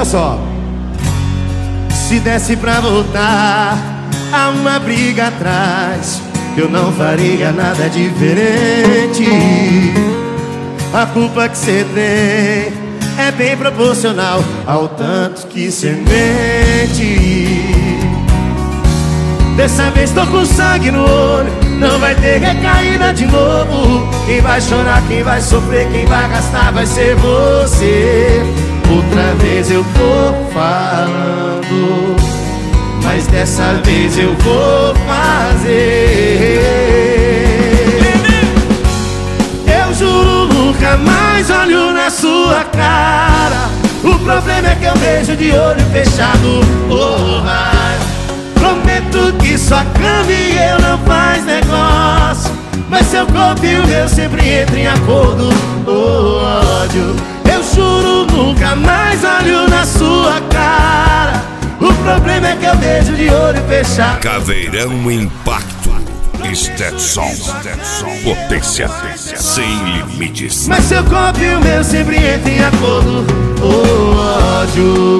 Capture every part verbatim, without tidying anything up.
só. Se desse pra voltar a uma briga atrás, eu não faria nada diferente. A culpa que cê tem é bem proporcional ao tanto que cê mente. Dessa vez tô com sangue no olho, não vai ter recaída de novo. Quem vai chorar, quem vai sofrer, quem vai gastar vai ser você. Outra vez eu tô falando, mas dessa vez eu vou fazer. Eu juro nunca mais olho na sua cara. O problema é que eu vejo de olho fechado. Oh, mas prometo que sua cama e eu não faz negócio, mas seu corpo e o meu sempre entram em acordo. Oh, ódio. Eu juro nunca mais olho na sua cara. O problema é que eu vejo de olho fechado. Caveirão Impacto. Stetson. Potência sem limites. Mas seu corpo e o meu sempre entram em acordo. Oh, ódio.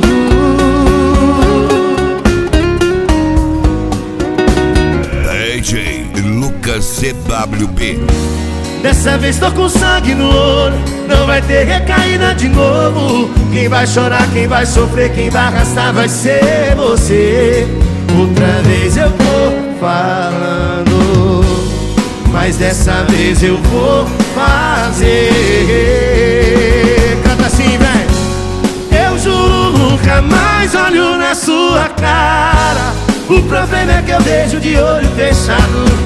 D J Lucas C W B. Dessa vez tô com sangue no olho, não vai ter recaída de novo. Quem vai chorar, quem vai sofrer, quem vai arrastar vai ser você. Outra vez eu tô falando, mas dessa vez eu vou fazer. Canta assim, velho. Eu juro nunca mais olho na sua cara. O problema é que eu vejo de olho fechado.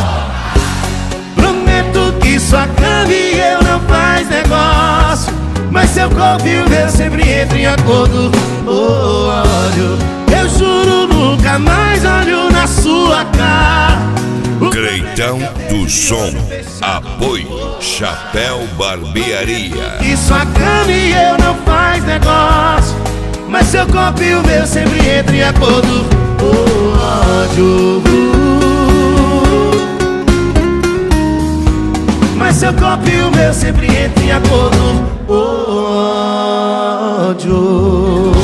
Sua cama e eu não faz negócio, mas seu corpo e o meu sempre entram em acordo. Oh, ódio. Eu juro nunca mais olho na sua cara. Creitão do Som. Apoio Chapéu Barbearia. E sua cama e eu não faz negócio, mas seu corpo e o meu sempre entram em acordo. Oh, ódio. Mas seu corpo e o meu sempre entram em acordo. Oh, ódio.